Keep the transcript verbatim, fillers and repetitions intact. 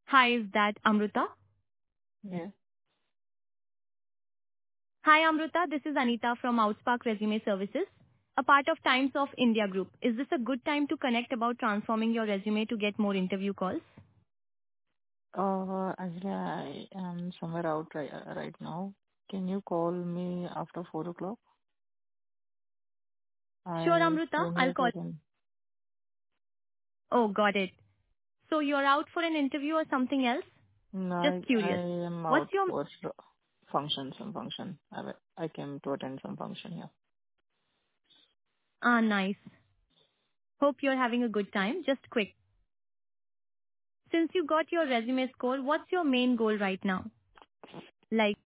Hi, is that Amruta? Yeah. Hi, Amruta. This is Anita from Outspark Resume Services, a part of Times of India Group. Is this a good time to connect about transforming your resume to get more interview calls? Uh, actually, I am somewhere out right, uh, right now. Can you call me after four o'clock? Sure, I Amruta. came I'll here to call. attend. Oh, got it. So you're out for an interview or something else? No, Just I, I curious. am What's out your... for s- function, some function. I, I came to attend some function here. Ah, nice. Hope you're having a good time. Just quick. Since you got your resume score, what's your main goal right now? Like,